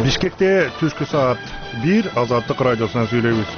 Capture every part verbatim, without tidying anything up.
Бишкекте түшкү саат бир Азаттык радиосунан сүйлөйбүз.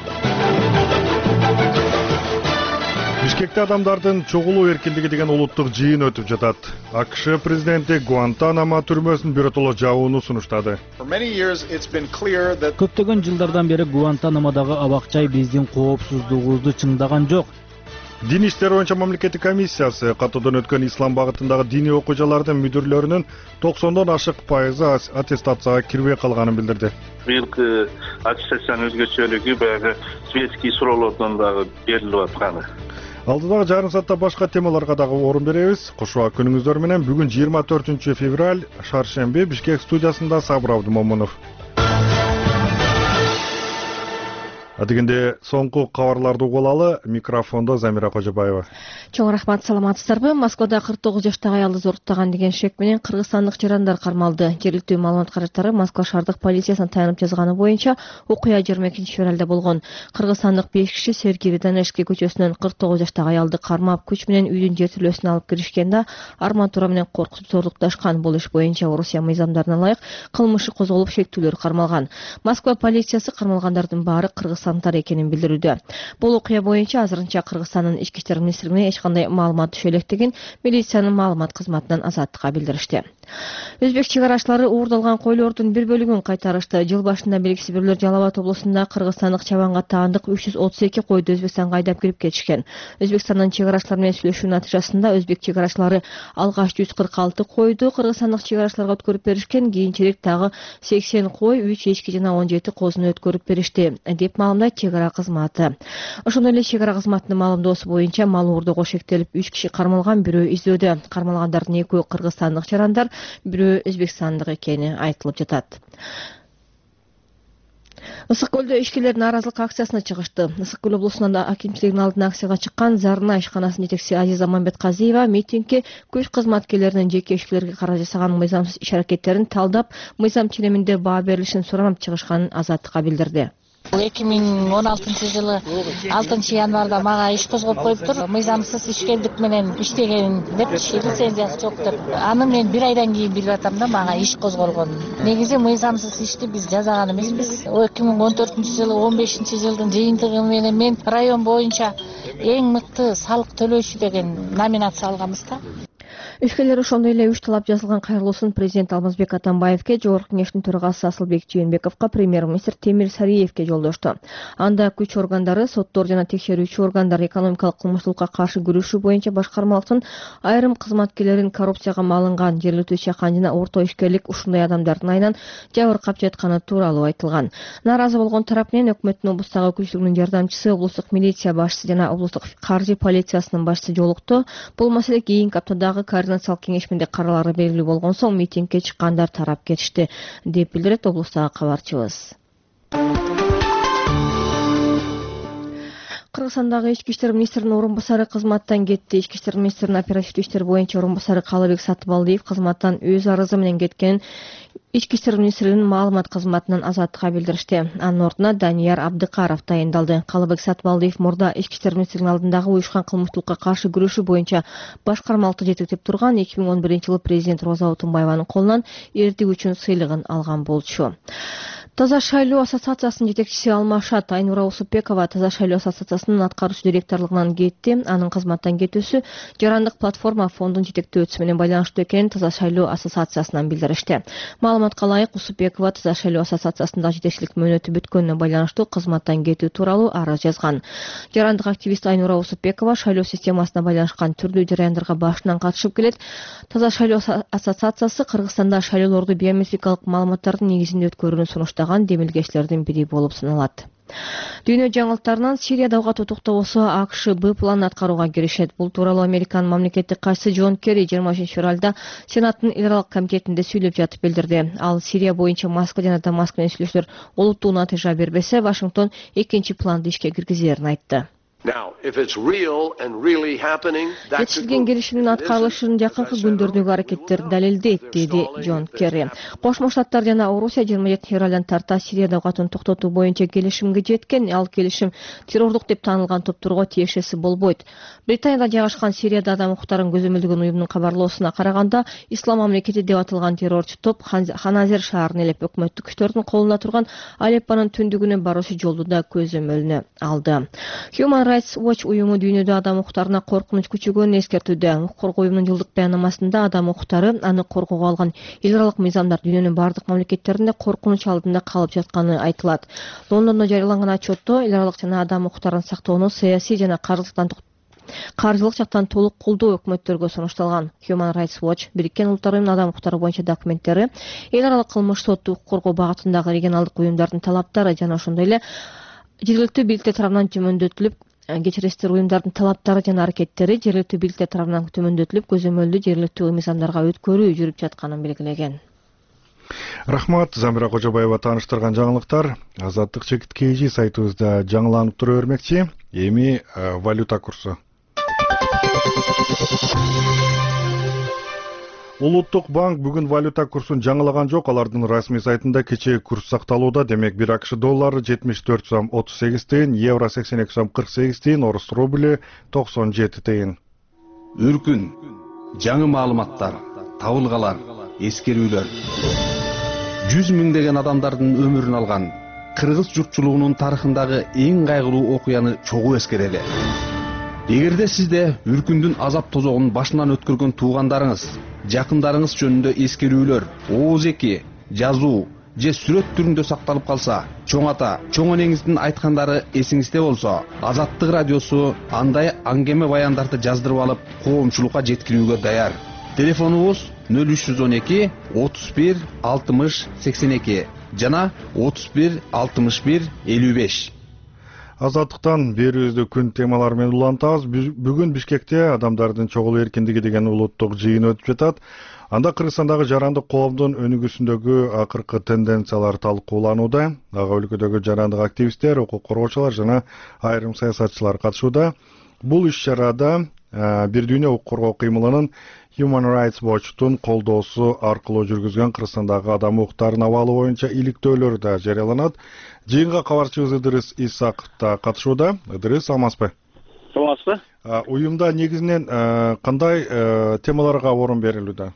Бишкекте адамдардын чогулуу эркиндиги деген улуттук жыйын өтүп жатат. АКШ президенти Гуантанамо түрмөсүн биротоло жабууну сунуштады. Көптөгөн жылдардан бери Гуантанамодагы абак-жай биздин коопсуздугубузду чыңдаган жок. Дин иштери боюнча мамлекеттик комиссиясы катуудан өткөн ислам багытындагы диний окуучулардын мүдүрлөрүнүн токсондон ашык пайызы аттестацияга кирбей калганын билдирди. Быйылкы аттестациянын өзгөчөлүгү баягы светский суроолордон дагы берилип атканы. Алдыдагы жарым саатта башка темаларга дагы орун беребиз. Кошуа күнүңүздөр менен бүгүн жыйырма төртүнчү февраль шаршемби Бишкек студиясында Сабыр Абдымомунов. Адегенде соңку кабарларды угулалы, микрофондо Замира Кожобаева. Чоң рахмат, саламатсыздарбы? Москвада кырк тогуз жаштагы аялды зоруттаган деген шек менен кыргызстандык жарандар кармалды. Жергиликтүү маалымат каражаттары Москва шаардык полициясына таянып жазганы боюнча окуя жыйырма экинчи февралда болгон. Кыргызстандык беш киши Сергири Донецкий көчөсүнөн кырк тогуз жаштагы аялды кармап, күч менен үйдүн жертөлөсүнө алып киришкенде арматура менен коркутуп зорлукташкан. Бул иш боюнча Орусия мыйзамдарына ылайык кылмыш козголуп, шектүүлөр кармалган. Москва полициясы кармалгандардын баары кыргызстан экенин билдирүүдө. Бул окуя боюнча азырынча Кыргызстандын ички иштер министрлигине эч кандай маалымат түшө электигин милициянын маалымат кызматынан Азаттыкка билдиришти. Өзбек чыгарачылары уурдалган койлордун бир бөлүгүн кайтарышты. Жыл башында белгисиз бирлер Жалал Абад облусунда кыргызстандык чабанга таандык үч жүз отуз эки койду Өзбекстанга айдап кирип кетишкен. Өзбекстандын чыгарачылары менен сүйлөшүү натыйжасында өзбек чыгарачылары алгач жүз кырк алты койду кыргызстандык чыгарачыларга өткөрүп беришкен, кийинчерээк дагы сексен кой, үч эчки жана он жети козуну өткөрүп беришти деп маалымдайт чегара кызматы. Ошондой эле чегара кызматынын маалымдоосу боюнча мал уурдоого шектелип үч киши кармалган, бирөө издөөдө. Кармалгандардын экөө кыргызстандык жарандар, бирөө өзбекстандык экени айтылып жатат. Ысык көлдө ишкерлер нааразылык акциясына чыгышты. Ысык көл облусунун акимчилигинин алдына акцияга чыккан Зарна ишканасынын жетекчиси Азиза Мамбетказиева митингге күч кызматкерлеринин жеке ишкерлерге каршы жасаган мыйзамсыз иш аракеттерин талдап, мыйзам ченеминде баа берилишин суранып чыгышканын Азаттыкка билдирди. эки миң он алтынчы жылы алтынчы январда мага иш козгоп коюптур. Мыйзамсыз ишкерлик менен иштеген деп, лицензиясы жок деп. Аны мен бир айдан кийин билип атам да мага иш козголгон. Негизи мыйзамсыз ишти биз жасаган эмеспиз. эки миң он төртүнчү жылы он бешинчи жылдын жыйынтыгы менен мен район боюнча эң мыкты салык төлөөчү деген номинация алганбыз да. Ишкерлер ошондой эле үч талап жазылган кайрылуусун президент Алмазбек Атамбаевке, Жогорку Кеңештин төрагасы Асылбек Жээнбековго, премьер-министр Темир Сариевке жолдошту. Анда күч органдары, соттор жана текшерүүчү органдар экономикалык кылмыштуулукка каршы күрөшүү боюнча башкармалыктын айрым кызматкерлерин коррупцияга малынган, жергиликтүү чакан жана орто ишкерлик ушундай адамдардын айынан жабыркап жатканы тууралуу айтылган. Нааразы болгон тарап менен өкмөттүн облустагы өкүлчүлүгүнүн жардамчысы, облустук милиция башчысы жана облустук каржы полициясынын башчысы жолукту. Бул маселе кийинки аптадагы координациялык кеңешминде каралары белгилүү болгон соң митингге чыккандар тарап кетишти, деп билдирет облустагы кабарчыбыз. Кыргызстандагы ички иштер министринин орун басары кызматтан кетти. Ички иштер министринин оперативдүү иштер боюнча орун басары Калыбек Сатыбалдиев кызматтан өз арызы менен кеткенин ички иштер министринин маалымат кызматынан Азаттыкка билдиришти. Анын ордуна Данияр Абдыкаров тайындалды. Калыбек Сатыбалдиев мурда ички иштер министринин алдындагы уюшкан кылмыштуулукка каршы күрөшүү боюнча башкармалыкты жетектеп турган эки миң он биринчи жылы президент Роза Отунбаеванын колунан эрдик үчүн сыйлыгын алган болчу. Таза шайлоо ассоциациясынын жетекчиси Алмашат Айнура Усупбекова Таза шайлоо ассоциациясынын аткаруучу директорлугунан кетти. Анын кызматтан кетүүсү жарандык платформа фондун жетектөөчүсү менен байланыштуу экенин Таза шайлоо ассоциациясынан билдиришти. Маалыматка ылайык, Усупбекова Таза шайлоо ассоциациясында жетекчилик мөөнөтү бүткөнүнө байланыштуу кызматтан кетүү тууралуу арыз жазган. Жарандык активист Айнура Усупбекова шайлоо системасына байланышкан түрдүү жараяндарга башынан катышып келет. Таза шайлоо ассоциациясы Кыргызстанда шайлоолорду биометрикалык маалыматтардын негизинде өткөрүүнү сунуштаган демилгечилердин бири болуп саналат. Дүйнө жаңылыктарынан Сирияда ага токтоосо АКШ Б планын аткарууга киришет. Бул тууралуу Американын мамлекеттик катчысы Джон Керри жыйырма үчүнчү февралда Сенаттын эл аралык комитетинде сүйлөп жатып билдирди. Ал Сирия боюнча Москва жана Дамаск менен сүйлөшүүлөр олуттуу натыйжа бербесе, Вашингтон экинчи планды ишке киргизерин айтты. жетишилген келишимдин аткарылышын жакынкы күндөрдөгү аракеттер далилдейт, деди Джон Керри. Кошмо Штаттар жана Орусия жыйырма жетинчи февралдан тарта Сириядагы атын токтотуу боюнча келишимге жеткен. Ал келишим террордук деп таанылган топторго тиешеси болбойт. Британияда жайгашкан Сирияда адам укуктарын көзөмөлдөгөн уюмдун кабарлоосуна караганда, Ислам мамлекети деп аталган террорчу топ Ханазер шаарын ээлеп өкмөттүк күчтөрдүн колунда турган Алеппонун түндүгүнө баруучу жолду да көзөмөлүнө алды. Human Rights Watch уюму дүйнөдө адам укуктарына коркунуч күчөгөнүн эскертүүдө. Укук коргоо уюмунун жылдык баянамасында адам укуктары аны коргоого алган эл аралык мыйзамдар дүйнөнүн бардык мамлекеттеринде коркунуч алдында калып жатканы айтылат. Лондондо жарыяланган отчетто эл аралык жана адам укуктарын сактоону саясий жана каржылык каржылык жактан толук колдоо өкмөттөргө сунушталган. Human Rights Watch Бириккен Улуттар уюмунун адам укуктары боюнча документтери, эл аралык кылмыш сотту укук коргоо багытындагы регионалдык уюмдардын талаптары жана ошондой эле жергиликтүү бийликтер тарабынан төмөндөтүлүп, кечиресиздер уюмдардын талаптары жана аракеттери жергиликтүү бийликтер тарабынан төмөндөтүлүп, көзөмөлдүү жергиликтүү мыйзамдарга өткөрүү жүрүп жатканын белгилеген. Рахмат, Замира Кожобаева тааныштырган жаңылыктар Азаттык чекит kg сайтыбызда жаңыланып тура бермекчи. Эми валюта курсу. Улуттук банк бүгүн валюта курсун жаңылаган жок. Алардын расмий сайтында кечээ курс сакталууда. Демек бир акш доллары жетимиш төрт сом отуз сегиз тыйын, евро сексен эки сом кырк сегиз тыйын, орус рубли токсон жети тыйын. Үркүн, жаңы маалыматтар, табылгалар, эскерүүлөр. жүз миңдеген адамдардын өмүрүн алган кыргыз журтчулугунун тарыхындагы эң кайгылуу окуяны чогуу эскерели. Эгерде сизде үркүндүн азап тозогун башынан өткөргөн туугандарыңыз, жакындарыңыз жөнүндө эскерүүлөр, ооз-эки, жазуу же сүрөт түрүндө сакталып калса, чоң ата, чоң энеңиздин айткандары эсиңизде болсо, Азаттык радиосу андай аңгеме баяндарды жаздырып алып, коомчулукка жеткирүүгө даяр. Телефонубуз нөл үч жүз он эки отуз бир алтымыш сексен эки жана отуз бир алтымыш бир элүү беш. Азаттыктан берүүбүздү күн темалары менен улантабыз. Бүгүн Бишкекте адамдардын чогулуу эркиндиги деген улуттук жыйын өтүп жатат. Анда Кыргызстандагы жарандык коомдун өнүгүүсүндөгү акыркы тенденциялар талкууланууда. Ага өлкөдөгү жарандык активисттер, укук коргоочулар жана айрым саясатчылар катышууда. Бул иш-чарада бир дүйнө укук коргоо кыймылынын Human Rights Watch'тун колдоосу аркылуу жүргүзгөн Кыргызстандагы адам укуктарынын абалы боюнча иликтөөлөр да жарыяланат. Жыйынга кабарчыбыз Ыдырыс Исаков да катышууда. Ыдырыс, амансызбы? Саламатсызбы? Уюмда негизинен кандай темаларга орун берилүүдө?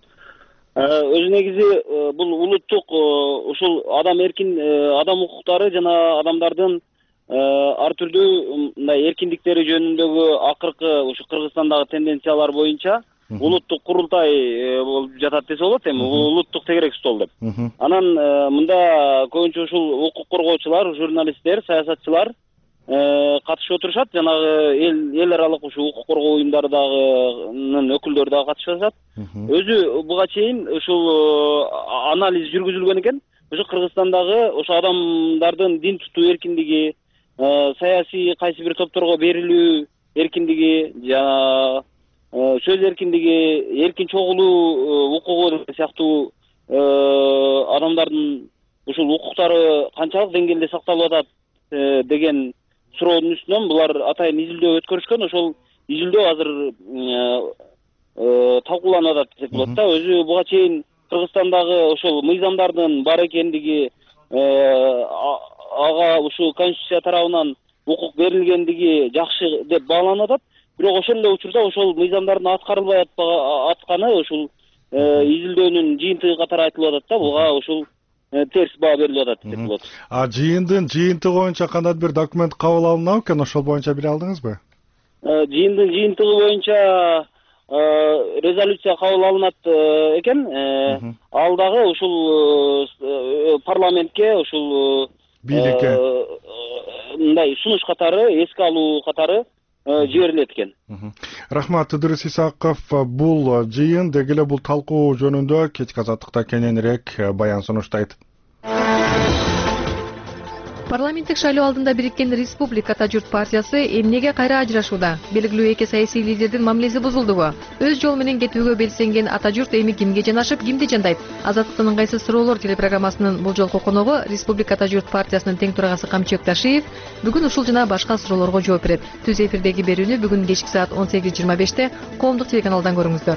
Өзү негизи бул улуттук ушул адам эркин адам укуктары жана адамдардын ар түрдүү мындай эркиндиктери жөнүндөгү акыркы ушу Кыргызстандагы тенденциялар боюнча улуттук курултай болуп жатат десе болот, эми улуттук тегерек стол деп. Анан мында көбүнчө ушул укук коргоочулар, журналисттер, саясатчылар катышып отурушат. Жанагы эл эл аралык ушу укук коргоо уюмдарынын өкүлдөрү дагы катышып жатат. Өзү буга чейин ушул анализ жүргүзүлгөн экен. Ушу Кыргызстандагы ошо адамдардын дин тутуу эркиндиги, саясий кайсы бир топторго берилүү эркиндиги, жана сөз эркиндиги, эркин чогулуу укугу сыяктуу адамдардын ушул укуктары канчалык деңгээлде сакталып атат деген суроонун үстүнөн булар атайын изилдөө өткөрүшкөн. Ошол изилдөө азыр талкууланып атат десек болот да. Өзү буга чейин Кыргызстандагы ошол мыйзамдардын бар экендиги, ага ушул конституция тарабынан укук берилгендиги жакшы деп бааланып атат. Бирок ошол эле учурда ошол мыйзамдардын аткарылбай атканы ушул изилдөөнүн жыйынтыгы катары айтылып атат да. Буга ушул терс баа берилип атат деп болот. А жыйындын жыйынтыгы боюнча кандай бир документ кабыл алынабы экен? Ошол боюнча биле алдыңызбы? Жыйындын жыйынтыгы боюнча резолюция кабыл алынат экен. Ал дагы ушул парламентке, ушул бийликке мындай сунуш катары, эске алуу катары жиберилет экен. Рахмат, Ыдырыс Исаков. Бул жыйын деги эле бул талкуу жөнүндө кечки Азаттыкта кененирээк баян сунуштайт. Парламенттик шайлоо алдында бириккен Республика Ата журт партиясы эмнеге кайра ажырашууда? Белгилүү эки саясий лидердин мамилеси бузулдубу? Өз жол менен кетүүгө белсенген Ата журт эми кимге жанашып, кимди жандайт? Азаттыктын ыңгайсыз суроолор телепрограммасынын бул жолку коногу Республика Ата журт партиясынын тең төрагасы Камчыбек Ташиев бүгүн ушул жана башка суроолорго жооп берет. Түз эфирдеги берүүнү бүгүн кечки саат он сегиз жыйырма беште коомдук телеканалдан көрүңүздөр.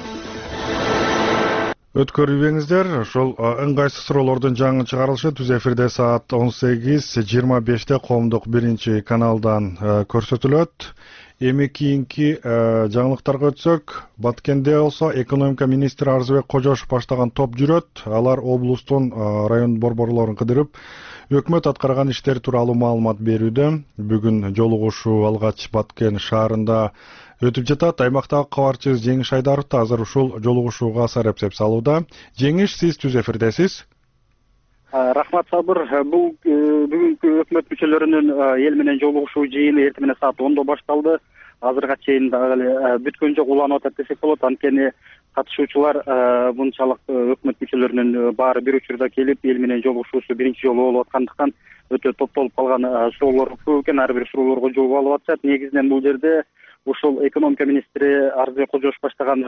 Өткөрүбеңиздер, ошол ыңгайсыз суроолордун жаңы чыгарылышы түз эфирде саат он сегиз жыйырма беште коомдук биринчи каналдан көрсөтүлөт. Эми кийинки жаңылыктарга өтсөк, Баткенде болсо экономика министри Арзыбек Кожошов баштаган топ жүрөт. Алар облустун район борборлорун кыдырып, өкмөт аткарган иштер тууралуу маалымат берүүдө. Бүгүн жолугушуу алгач Баткен шаарында өтүп жатат. Аймактагы кабарчыбыз Жеңиш Айдаров да азыр ушул жолугушууга сарепсеп салууда. Жеңиш, сиз түз эфирдесиз. Рахмат, Сабыр. Бул бүгүнкү өкмөт мүчөлөрүнүн эл менен жолугушуу жыйыны эртең менен саат ондо башталды. Азырга чейин дагы бүткөн жок, уланып атат десек болот. Анткени катышуучулар мынчалык өкмөт мүчөлөрүнүн баары бир учурда келип, эл менен жолугушуусу биринчи жолу болуп аткандыктан өтө топтолуп калган суроолор көп экен. Ар бир суроолорго жооп алып атышат. Негизинен бул жерде ушул экономика министри Арзыбек Кожошов баштаган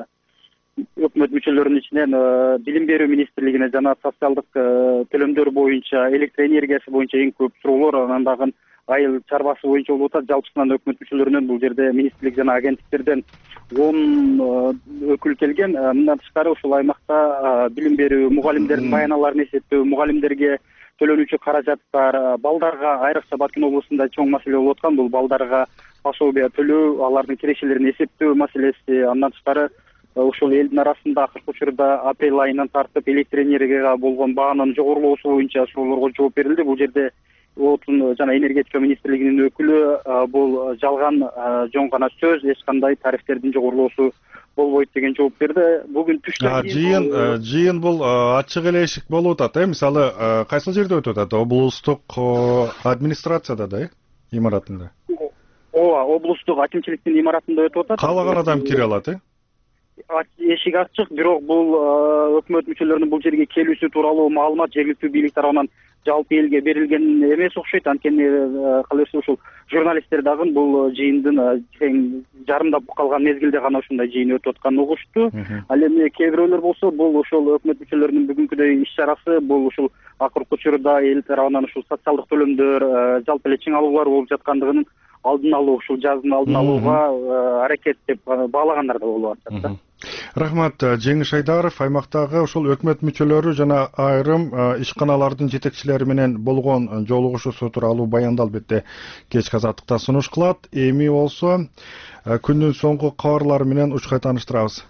өкмөт мүчөлөрүнүн ичинен билим берүү министрлигине жана социалдык төлөмдөр боюнча, электр энергиясы боюнча эң көп суроолор, анан дагы айыл чарбасы боюнча болуп атат. Жалпысынан өкмөт мүчөлөрүнөн бул жерде министрлик жана агенттиктерден он өкүл келген. Мындан тышкары ушул аймакта билим берүү, мугалимдердин баяналарын эсептөө, мугалимдерге төлөнүүчү каражаттар, балдарга айрыкча Баткен облусунда чоң маселе болуп аткан. Бул балдарга пособия төлөө, алардын кирешелерин эсептөө маселеси. Андан тышкары ушул элдин арасында акыркы учурда апрель айынан тартып электр энергияга болгон баанын жогорулоосу боюнча суроолорго жооп берилди. Бул жерде отун жана энергетика министрлигинин өкүлү бул жалган жон гана сөз, эч кандай тарифтердин жогорулоосу болбойт деген жооп берди. Бүгүн түштөн кийин жыйын жыйын бул ачык эле эшик болуп атат, э? Мисалы, кайсыл жерде өтүп атат? Облустук администрацияда да, э? Имаратында. Ооба, облустук акимчиликтин имаратында өтүп атат. Каалаган адам кире алат, э? Эшик ачык, бирок бул өкмөт мүчөлөрүнүн бул жерге келүүсү тууралуу маалымат жергиликтүү бийлик тарабынан жалпы элге берилген эмес окшойт. Анткени калайсы ушул журналисттер дагы бул жыйындын тең жарымдап калган мезгилде гана ушундай жыйын өтүп атканын угушту. Ал эми кээ бирөөлөр болсо бул ушул өкмөт мүчөлөрүнүн бүгүнкүдөй иш чарасы бул ушул акыркы учурда эл тарабынан ушул социалдык төлөмдөр, жалпы эле чың алуулар болуп жаткандыгын алдын алуу, ушул жаздын алдын алууга аракет деп баалагандар да болуп атат да. Рахмат, Жеңиш Айдаров. Аймактагы ушул өкмөт мүчөлөрү жана айрым ишканалардын жетекчилери менен болгон жолугушуусу тууралуу баянды албетте кечки азаттыкта сунуш кылат. Эми болсо күндүн соңку кабарлары менен учкай тааныштырабыз.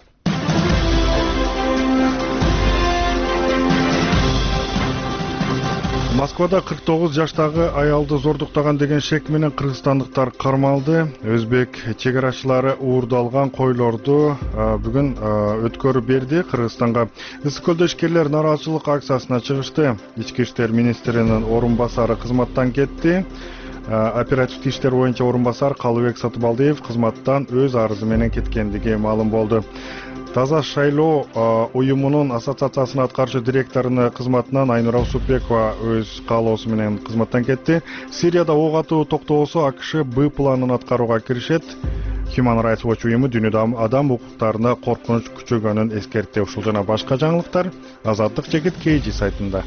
Москвада кырк тогуз жаштагы аялды зордуктаган деген шек менен кыргызстандыктар кармалды. Өзбек чегарачылары уурдалган койлорду бүгүн өткөрүп берди. Кыргызстанга Ысык көлдө ишкерлер нааразычылык акциясына чыгышты. Ички иштер министринин орун басары кызматтан кетти. Оперативдик иштер боюнча орун басар Калыбек Сатыбалдиев кызматтан өз арызы менен кеткендиги маалым болду. Таза шайлоо уюмунун ассоциациясынын аткаруучу директорунун кызматынан Айнура Усупбекова өз каалоосу менен кызматтан кетти. Сирияда ок атуу токтобосо АКШ Б планын аткарууга киришет. Human Rights Watch уюму дүйнөдө адам укуктарына коркунуч күчөгөнүн эскертти. Ушул жана башка жаңылыктар Азаттык жекит кей жи сайтында.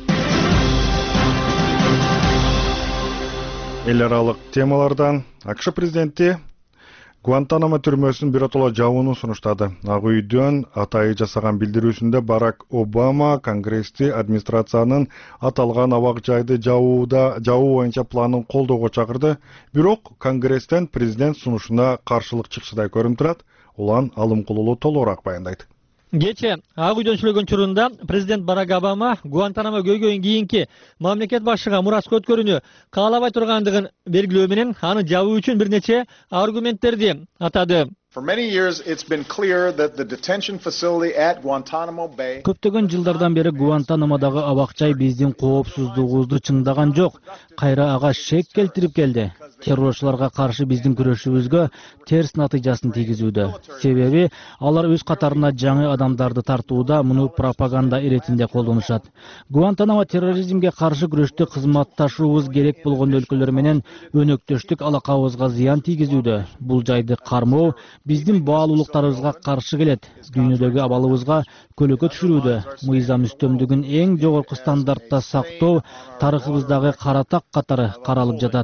Эл аралык темалардан АКШ президенти Гуантанамо түрмөсүнүн биротоло жабууну сунуштады. Ак үйдөн атайы жасаган билдирүүсүндө Барак Обама Конгрессти администрациянын аталган абак жайды жабууда жабуу боюнча планын колдоого чакырды. Бирок Конгресстен президент сунушуна каршылык чыкшыдай көрүнүп турат. Улан Алымкулулу толугураак баяндайт. Кече Ак үйдөн сүйлөгөн чурунда президент Барак Обама Гуантанамо көйгөйүн кийинки мамлекет башчыга мураска өткөрүүнү каалабай тургандыгын белгилөө менен аны жабуу үчүн бир нече аргументтерди атады. Көптөгөн жылдардан бери Гуантанамодагы абакчай биздин коопсуздугубузду чыңдаган жок. Кайра ага шек келтирип келди. Террорчуларга каршы биздин күрөшүбүзгө терс натыйжасын тийгизүүдө. Себеби алар өз катарына жаңы адамдарды тартууда муну пропаганда иретинде колдонушат. Гуантанамо терроризмге каршы күрөштө кызматташуубуз керек болгон өлкөлөр менен өнөктөштүк алакабызга зыян тийгизүүдө. Бул жайды кармоо биздин баалуулуктарыбызга каршы келет. Дүйнөдөгү абалыбызга көлөкө түшүрүүдө. Мыйзам үстөмдүгүн эң жогорку стандартта сактоо тарыхыбыздагы кара так катары каралып жатат.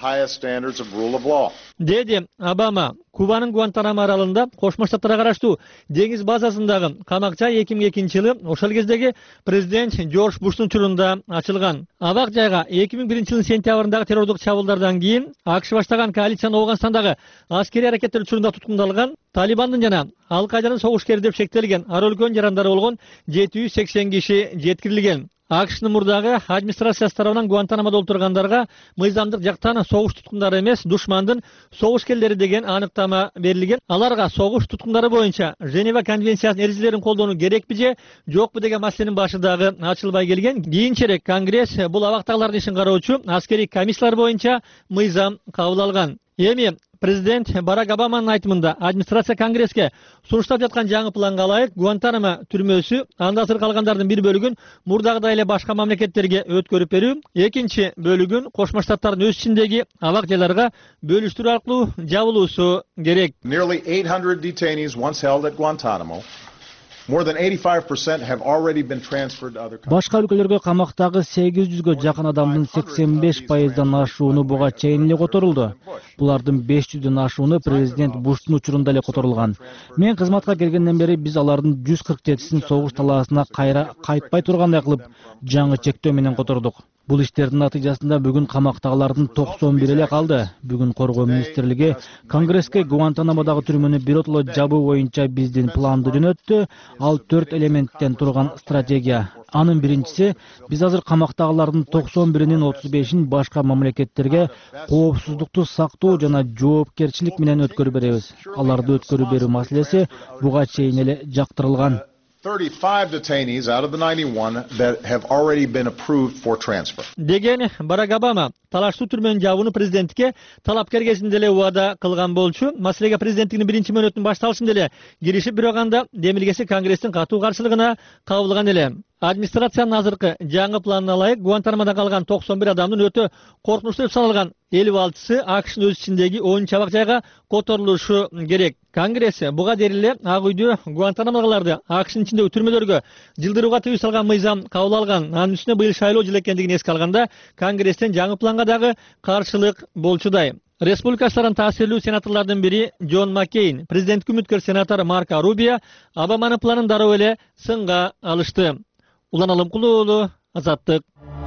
Деди Обама Кубанын Гуантанамо аралында Кошмо Штаттарга караштуу деңиз базасындагы камакчай эки миң экинчи жылы ошол кездеги президент Жорж Буштун учурунда ачылган. Абак жайга эки миң биринчи жылдын сентябрындагы террордук чабуулдардан кийин АКШ баштаган коалициянын Оуганстандагы аскерий аракеттер учурунда туткундалган Талибандын жана Ал-Кайданын согушкери деп шектелген ар өлкөнүн жарандары болгон жети жүз сексен киши жеткирилген. АКШнын мурдагы администрациясы тарабынан Гуантанамодо отургандарга мыйзамдык жактан согуш туткундары эмес, душмандын согушкерлери деген аныктама берилген. Аларга согуш туткундары боюнча Женева конвенциясынын эрежелерин колдонуу керекпи же жокпу деген маселенин башы дагы ачылбай келген. Кийинчерээк Конгресс бул абактагылардын ишин кароочу аскерий комиссиялар боюнча мыйзам кабыл алган. Эми президент Барак Обаманын айтымында администрация Конгресске сунуштап жаткан жаңы планга ылайык Гуантанамо түрмөсү анда асыр калгандардын бир бөлүгүн мурдагыдай эле башка мамлекеттерге өткөрүп берүү, экинчи бөлүгүн Кошмо Штаттардын өз ичиндеги абак жайларга бөлүштүрүү аркылуу жабылуусу керек. Nearly eight hundred detainees once held at Guantanamo. More than eighty-five percent have already been transferred to other countries. Башка өлкөлөргө камактагы сегиз жүзгө жакын адамдын сексен беш пайыздан ашууну буга чейин эле которулду. Булардын беш жүздөн ашууну президент Буштун учурунда эле которулган. Мен кызматка келгенден бери биз алардын жүз кырк жетисин согуш талаасына кайра кайтпай тургандай кылып жаңы чектөө менен котордук. Бул иштердин натыйжасында бүгүн камактагылардын токсон бир эле калды. Бүгүн коргоо министрлиги Конгресске Гуантанамодагы түрмөнү биротоло жабуу боюнча биздин планды жөнөттү. Ал төрт элементтен турган стратегия. Анын биринчиси, биз азыр камактагылардын токсон биринин отуз бешин башка мамлекеттерге коопсуздукту сактоо жана жоопкерчилик менен өткөрүп беребиз. Аларды өткөрүп берүү маселеси буга чейин эле жактырылган. thirty-five detainees out of the ninety-one that have already been approved for transfer. Деген Барак Обама талаштуу түрмөнүн жабууну президентке талапкер кезинде эле убада кылган болчу. Маселеге президенттигинин биринчи мөөнөтүнүн башталышында эле киришип, бирок анда демилгеси Конгресстин катуу каршылыгына кабылган эле. Администрациянын азыркы жаңы планына ылайык Гуантанамодо калган токсон бир адамдын өтө коркунучтуу деп саналган элүү алтысы АКШнын өз ичиндеги онунчу абак жайга которулушу керек. Конгресс буга дейин эле Ак үйдө Гуантанамодогуларды АКШнын ичиндеги түрмөлөргө жылдырууга тыюу салган мыйзам кабыл алган. Анын үстүнө быйыл шайлоо жылы экендигин эске алганда Конгресстен жаңы планга дагы каршылык болчудай. Республикачылардын таасирлүү сенаторлордун бири Джон Маккейн, президенттик үмүткөр сенатор Марко Рубио Обаманын планын дароо эле сынга алышты. Улан Алымкулуу уулу, Азаттык.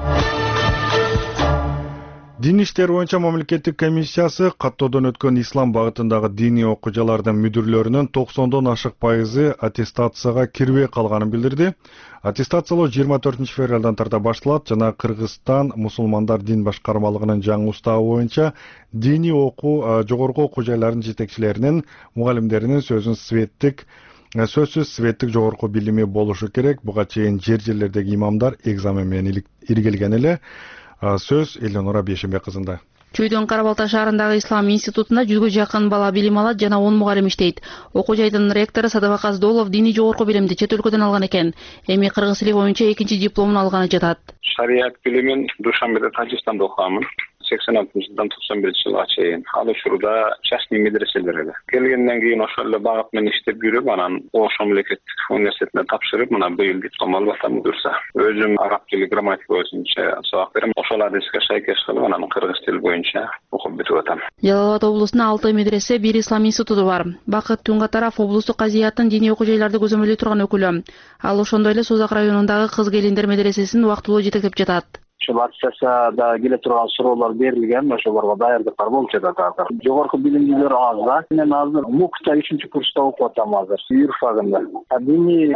Дин иштер боюнча мамлекеттик комиссиясы каттоодон өткөн ислам багытындагы диний окуучулардын мүдүрлөрүнүн токсондон ашык пайызы аттестацияга кирбей калганын билдирди. Аттестациялоо жыйырма төртүнчү февралдан тарта башталат жана Кыргызстан мусулмандар дин башкармалыгынын жаңы уставы боюнча диний окуу жогорку окуу жайларынын жетекчилеринин, мугалимдеринин сөзүн светтик сөзсүз светтик жогорку билими болушу керек. Буга чейин жер жерлердеги имамдар экзамен менен иргелген эле. Сөз Элеонора Бейшембек кызында. Чүйдөн Карабалта шаарындагы Ислам институтунда жүзгө жакын бала билим алат жана он мугалим иштейт. Окуу жайдын ректору Садыбак Аздолов диний жогорку билимди чет өлкөдөн алган экен. Эми кыргыз тили боюнча экинчи дипломун алганы жатат. Шарият билимин Душанбеде, Тажикстанда окугамын. сексен алтынчы жылдан токсон биринчи жылга чейин ал учурда частный медреселерде келгенден кийин ошол эле багыт менен иштеп жүрүп, анан Ош мамлекеттик университетине тапшырып, мына быйыл диплом алып атам буюрса. Өзүм араб тили грамматика боюнча сабак берем. Ошол адиске шайкеш кылып, анан кыргыз тили боюнча окуп бүтүп атам. Жалал Абад облусунда алты медресе, бир ислам институту бар. Бакыт Тунгатаров облустук казыяттын диний окуу жайларды көзөмөлдөй турган өкүлү. Ал ошондой эле Созак районундагы кыз келиндер медресесин убактылуу жетектеп жатат. ошол аттестацияда келе турган суроолор берилген, ошолорго даярдыктар болуп жатат азыр. Жогорку билимдүүлөр аз да. Мен азыр МУКта үчүнчү курста окуп атам азыр, юрфагында. Диний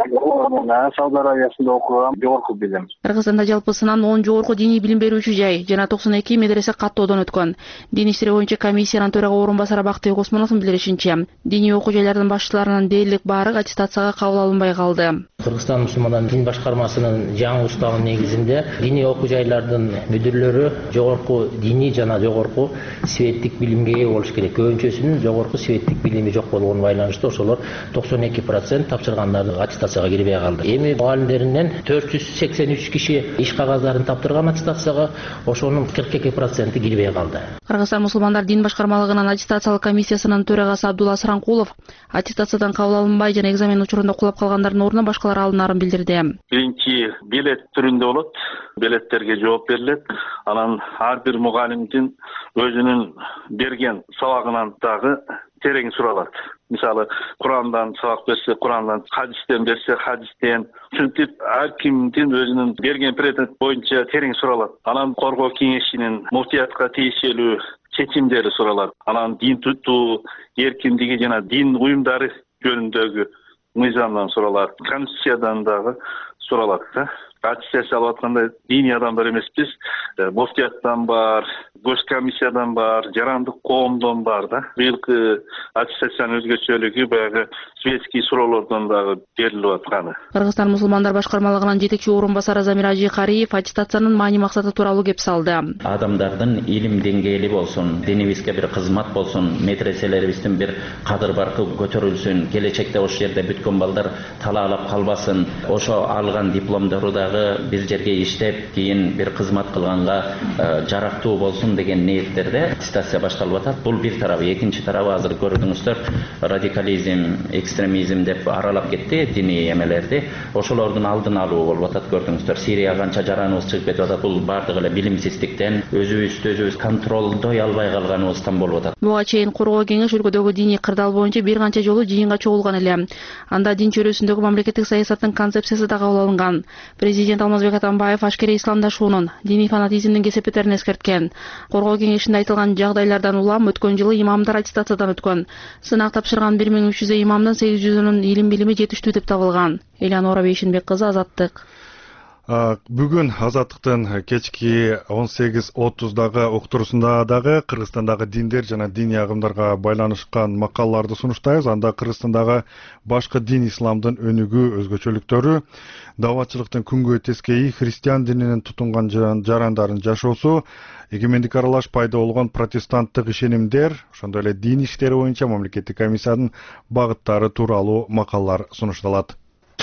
Сауд Арабиясында окугам, жогорку билим. Кыргызстанда жалпысынан он жогорку диний билим берүүчү жай жана токсон эки медресе каттоодон өткөн. Дин иштери боюнча комиссиянын төрага орун басары Бактыбек Осмоновдун билдиришинче, диний окуу жайлардын башчыларынын дээрлик баары аттестацияга кабыл алынбай калды. Кыргызстан мусулмандар дин башкармасынын жаңы уставы негизинде диний окуу жайлардын мүдүрлөрү жогорку диний жана жогорку светтик билимге ээ болуш керек. Көбүнчөсүнүн жогорку светтик билими жок болгонуна байланыштуу ошолор токсон эки процент тапшыргандарды аттестацияга кирбей калды. Эми мугалимдеринен төрт жүз сексен үч киши иш кагаздарын таптырган аттестацияга, ошонун кырк эки проценти кирбей калды. Кыргызстан мусулмандар дин башкармалыгынын аттестациялык комиссиясынын төрагасы Абдулла Саранкулов аттестациядан кабыл алынбай жана экзамен учурунда кулап калгандардын ордуна башкалар алынарын билдирди. Биринчи билет түрүндө болот. Билеттерге жооп берилет. Анан ар бир мугалимдин өзүнүн берген сабагынан дагы терең суралат. Мисалы, Курандан сабак берсе, Курандан, хадистен берсе, хадистен. Ушинтип ар кимдин өзүнүн берген предмет боюнча терең суралат. Анан коргоо кеңешинин муфтиятка тийиштелүү чечимдери суралат. Анан дин тутуу эркиндиги жана дин уюмдары жөнүндөгү мыйзамдан суралат. Конституциядан дагы суралат да. Аттестация алып атканда диний адамдар эмеспиз, муфтияттан бар, госкомиссиядан бар, жарандык коомдон бар да. Быйылкы аттестациянын өзгөчөлүгү баягы светский суроолордон дагы берилип атканы. Кыргызстан мусулмандар башкармалыгынын жетекчи орун басары Замир Ажикариев аттестациянын маани максаты тууралуу кеп салды. Адамдардын илим деңгээли болсун, динибизге бир кызмат болсун, медреселерибиздин бир кадыр баркы көтөрүлсүн, келечекте ошол жерде бүткөн балдар талаалап калбасын, ошо алган дипломдору дагы бир жерге иштеп, кийин бир кызмат кылганга жарактуу болсун деген ниеттерде аттестация башталып атат. Бул бир тарабы, экинчи тарабы азыр көрдүңүздөр, радикализм, экстремизм деп аралап кетти диний эмелерди. Ошолордун алдын алуу болуп атат, көрдүңүздөр. Сирия канча жараныбыз чыгып кетип атат, бул бардыгы эле билимсиздиктен, өзүбүздү өзүбүз контролдой албай калганыбыздан болуп атат. Буга чейин коргоо кеңеш өлкөдөгү диний кырдаал боюнча бир канча жолу жыйынга чогулган эле. Анда дин чөйрөсүндөгү мамлекеттик саясаттын концепциясы да кабыл алынган. Президент Алмазбек Атамбаев ашкерей исламдашуунун, диний фанатизмдин кесепеттерин эскерткен. Коргоо кеңешинде айтылган жагдайлардан улам өткөн жылы имамдар аттестациядан өткөн. Сынак тапшырган бир миң үч жүздөй имамдын сегиз жүзүнүн илим билими жетиштүү деп табылган. Элянора Бейшинбек кызы, Азаттык. Бүгүн Азаттыктын кечки он сегиз отуздагы уктуруусунда дагы Кыргызстандагы диндер жана диний агымдарга байланышкан макалаларды сунуштайбыз. Анда Кыргызстандагы башкы дин исламдын өнүгүү өзгөчөлүктөрү, даватчылыктын күнгөй тескейи, христиан дининин тутунган жарандарын жашоосу, эгемендикке аралаш пайда болгон протестанттык ишенимдер, ошондой эле дин иштери боюнча мамлекеттик комиссиянын багыттары тууралуу макалалар сунушталат.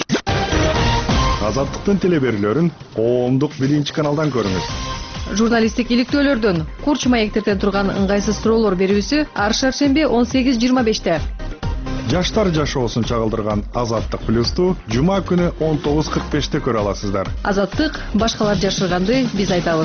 Азаттыктын телеберүүлөрүн коомдук биринчи каналдан көрүңүз. Журналисттик иликтөөлөрдөн курч маектерден турган ыңгайсыз суроолор берүүсү ар шаршемби он сегиз жыйырма беште. Жаштар жашоосун чагылдырган Азаттык плюсту жума күнү он тогуз кырк беште көрө аласыздар. Азаттык башкалар жашырганды биз айтабыз.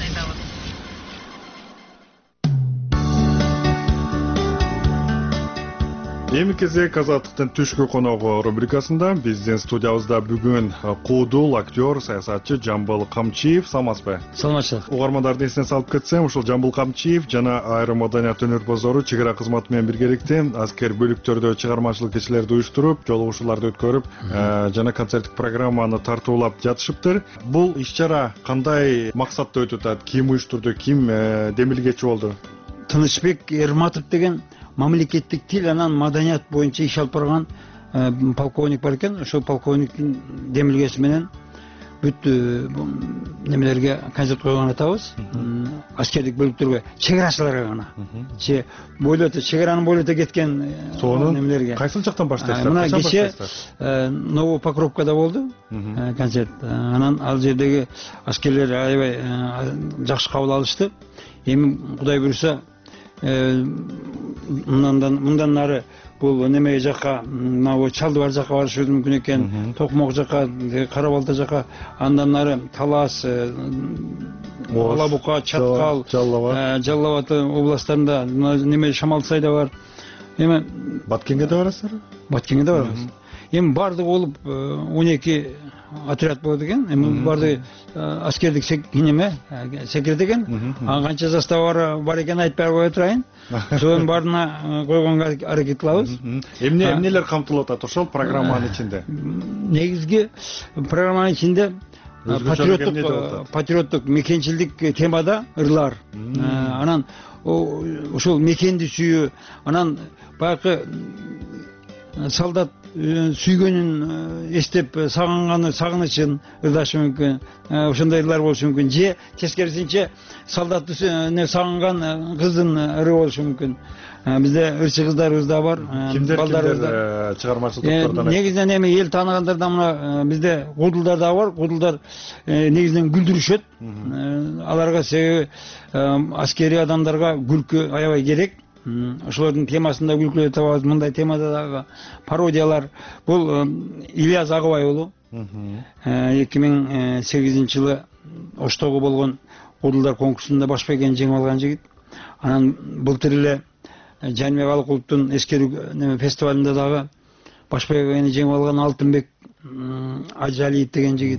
Эми кезек Азаттыктын түшкү коногу рубрикасында биздин студиябызда бүгүн куудул актер, саясатчы Жамбыл Камчиев. Саламатсызбы? Саламатчылык. Угармандарды эсине салып кетсем, ушул Жамбыл Камчиев жана айрым маданият өнөрпоздору чек ара кызматы менен биргеликте аскер бөлүктөрдө чыгармачылык кечилерди уюштуруп, жолугушууларды өткөрүп, жана концерттик программаны тартуулап жатышыптыр. Бул иш-чара кандай максатта өтүп атат? Ким уюштурду, ким демилгечи болду? Тынычбек Эрматов деген мамлекеттик тил анан маданият боюнча иш алып барган полковник бар экен. Ошол полковниктин демилгеси менен бүт немелерге концерт койгон атабыз. Аскердик бөлүктөргө, чек арачыларга гана. Че бойлото, чек аранын бойлото кеткен немелерге. Кайсыл жактан баштайсыздар? Мына кече Новопокровкада болду концерт. Анан ал жердеги аскерлер аябай жакшы кабыл алышты. Эми Кудай буйруса мындан мындан нары бул немеге жакка, мына Чалдыбар жакка барышы мүмкүн экен, Токмок жакка, Кара Балта жакка, андан нары Талас, Ала Бука, Чаткал, Жалал Абад областтарында неме Шамалсайда бар. Эми Баткенге да барасыздар? Баткенге да барабыз. Эми бардыгы болуп он эки отряд болот экен. Эми барды аскердик неме секрет экен. Канча застава бар экенин айтпай кое турайын. Ошонун баарына койгонго аракет кылабыз. Эмне эмнелер камтылып атат ошол программанын ичинде? Негизги программанын ичинде патриоттук патриоттук мекенчилдик темада ырлар. Анан ошол мекенди сүйүү, анан баягы солдат сүйгөнүн эстеп сагынганы сагынычын ырдашы мүмкүн. Ошондой ырлар болушу мүмкүн. Же тескерисинче солдатты сагынган кыздын ыры болушу мүмкүн. Бизде ырчы кыздарыбыз да бар. Кимдер кимдер чыгармачыл топтордон? Негизинен эми эл тааныгандардан мына бизде кудулдар да бар. Кудулдар негизинен күлдүрүшөт. Аларга себеби аскери адамдарга күлкү аябай керек. Ошолордун темасында күлкүлөр табабыз. Мындай темада дагы пародиялар. Бул Ильяс Агыбай уулу эки миң сегизинчи жылы Оштогу болгон кудулдар конкурсунда баш бәйгени жеңип алган жигит. Анан былтыр эле Жаныбек Алыкуловдун эскерүү фестивалында дагы баш бәйгени жеңип алган Алтынбек Ажалиев деген жигит.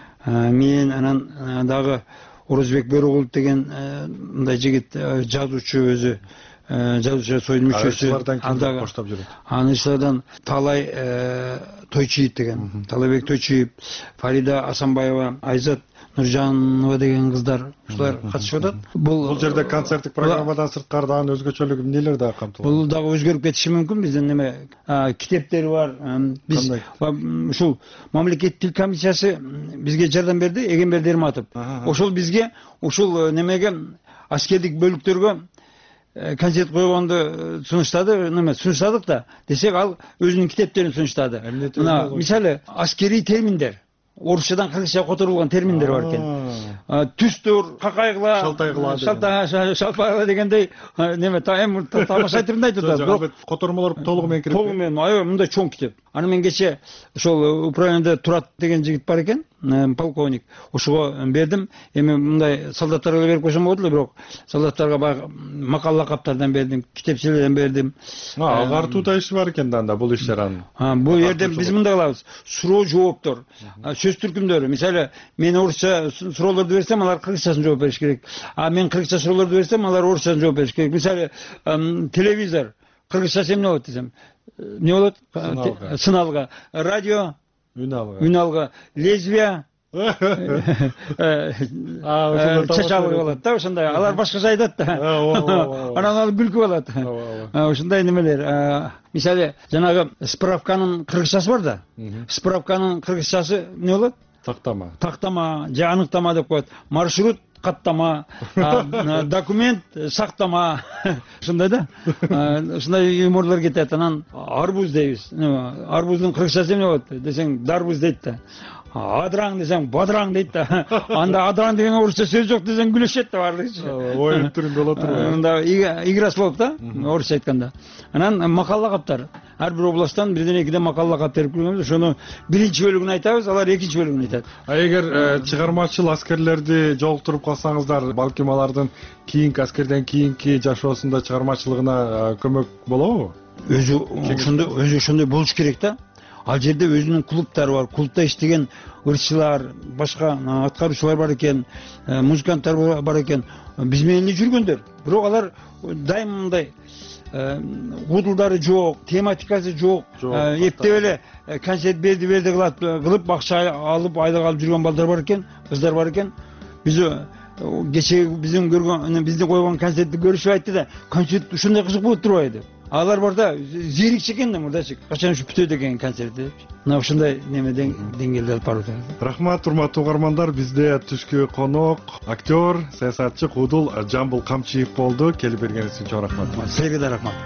Мен анан дагы Орозбек Бөрөгулов деген мындай жигит, жазуучу өзү, жазуучу союз мүчөсү. Андагы коштоп жүрөт. Анысыдан Талай Тойчиев деген, Талайбек Тойчиев, Фарида Асанбаева, Айзат Нуржанова деген кыздар ушулар катышып атат. Бул жерде концерттик программадан сырткардан өзгөчөлүгү эмнелер дагы камтылат? Бул дагы өзгөрүп кетиши мүмкүн. Биздин неме китептери бар. Биз ушул мамлекеттик тил комиссиясы бизге жардам берди, Эгемберди Эрматов. Ошол бизге ушул немеге аскердик бөлүктөргө концерт койгонду сунуштады, неме сунуштадык да, десек ал өзүнүн китептерин сунуштады. Мына мисалы аскерий терминдер, орусчадан кыргызчага которулган терминдер бар экен. Түстүр, какайгыла, шалтайгыла, шалтайгыла дегендей неме эми тамаша айтымда айтып атат. Котормолор толугу менен кирип. Толугу менен, аябай мындай чоң китеп. Аны мен кече ошол управленияда Турат деген жигит бар экен, полковник. Ошого бердим. Эми мындай солдаттарга берип койсом болот эле, бирок солдаттарга баягы макал лакаптардан бердим, китепчелерден бердим. Агартууда иши бар экен да бул иштер анын. Бул жерде биз мындай кылабыз. Суроо жооптор, сөз түркүмдөрү. Мисалы, мен орусча суроолорду берсем, алар кыргызчасын жооп бериш керек. А мен кыргызча суроолорду берсем, алар орусчасын жооп бериш керек. Мисалы, телевизор кыргызчасы эмне болот десем, не болот? Сыналга. Радио үн алга. Үн алга. Лезвия чачалгы болот да, ошондой. Алар башкача айтат да. Анан ал күлкү болот. Ошондой немелер. Мисалы, жанагы справканын кыргызчасы бар да. Справканын кыргызчасы эмне болот? Тактама. Тактама, же аныктама деп коет. Маршрут каттама, документ сактама. Ушундай да. Ушундай юморлор кетет. Анан арбуз дейбиз. Арбуздун кыргызчасы эмне болот десең, дарбуз дейт да. Адыраң десең, бадыраң дейт да. Анда адыраң деген орусча сөз жок десең күлүшөт да баардыгы. Оюн түрүндө болот турбайбы? Анда играс болуп да, орусча айтканда. Анан макал лакаптар. Ар бир областтан бирден экиден макал лакап берип келгенбиз. Ошону биринчи бөлүгүн айтабыз, алар экинчи бөлүгүн айтат. А эгер чыгармачыл аскерлерди жолуктуруп калсаңыздар, балким алардын кийинки аскерден кийинки жашоосунда чыгармачылыгына көмөк болобу? Өзү ошондой, өзү ошондой болуш керек да. Ал жерде өзүнүн клубтары бар. Клубта иштеген ырчылар, башка аткаруучулар бар экен, музыканттар бар экен. Биз менен эле жүргөндөр. Бирок алар дайым мындай кудулдары жок, тематикасы жок. Эптеп эле концерт берди берди кылат, кылып акча алып айлык алып жүргөн балдар бар экен, кыздар бар экен. Биз кече биздин көргөн, биздин койгон концертти көрүшүп айтты да, концерт ушундай кызык болуп турбайбы деп. Алар бар да, зерикчи экен да мурдачы. Качан ушу бүтөт экен концерт деп. Мына ушундай немеден деңгээлде алып барып атат. Рахмат, урматтуу угармандар. Бизде түшкү конок, актер, саясатчы Кудул Жамбыл Камчиев болду. Келип бергениңиз үчүн чоң рахмат. Сизге да рахмат.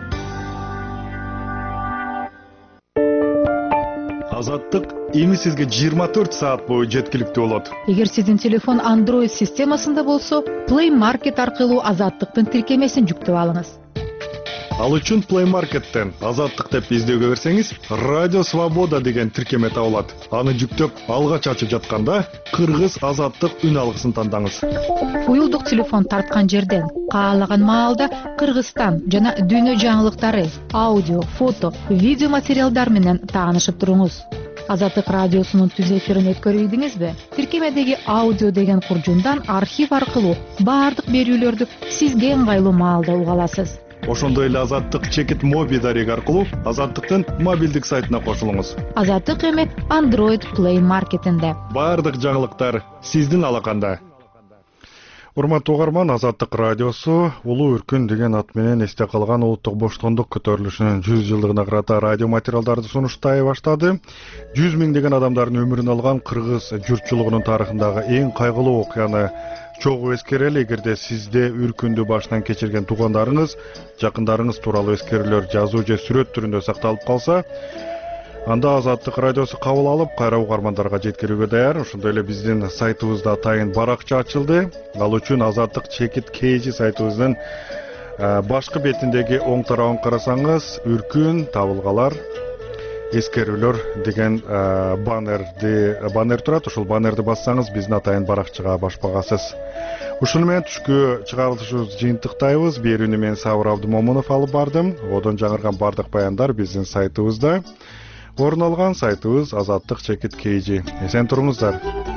Азаттык эми сизге жыйырма төрт саат бою жеткиликтүү болот. Эгер сиздин телефон Android системасында болсо, Play Market аркылуу Азаттыктын тиркемесин жүктөп алыңыз. Ал үчүн Play Market'тен Азаттык деп издөөгө берсеңиз, Радио Свобода деген тиркеме табылат. Аны жүктөп, алгач ачып жатканда Кыргыз Азаттык үн алгысын тандаңыз. Уюлдук телефон тарткан жерден каалаган маалда Кыргызстан жана дүйнө жаңылыктары, аудио, фото, видео материалдар менен таанышып туруңуз. Азаттык радиосунун түз эфирин өткөрүп ийдиңизби? Тиркемедеги аудио деген куржундан архив аркылуу баардык берүүлөрдү сизге ыңгайлуу маалда уга аласыз. Ошондой эле Азаттык чекит моби дареги аркылуу Азаттыктын мобилдик сайтына кошулуңуз. Азаттык эми Android Play Marketинде. Баардык жаңылыктар сиздин алаканда. Урматтуу угарман, Азаттык радиосу Улуу Үркүн деген ат менен эсте калган улуттук боштондук көтөрүлүшүнүн жүз жылдыгына карата радио материалдарды сунуштай баштады. жүз миңдеген адамдардын өмүрүн алган кыргыз журтчулугунун тарыхындагы эң кайгылуу окуяны чогуу эскерели. Эгерде сизде Үркүндү башынан кечирген туугандарыңыз, жакындарыңыз тууралуу эскерүүлөр жазуу же сүрөт түрүндө сакталып калса, анда Азаттык радиосу кабыл алып, кайра угармандарга жеткирүүгө даяр. Ошондой эле биздин сайтыбызда атайын баракча ачылды. Ал үчүн Азаттык чекит kg сайтыбыздын башкы бетиндеги оң тарабын карасаңыз, Үркүн табылгалар эскерүүлөр деген баннерди баннер турат. Ошол баннерди бассаңыз, биздин атайын баракчага баш багасыз. Ушуну менен түшкү чыгарылышыбызды жыйынтыктайбыз. Берүүнү мен Сабыр Абдымомунов алып бардым. Одон жаңырган бардык баяндар биздин сайтыбызда орун алган. Сайтыбыз Азаттык чекит kg. Эсен туруңуздар.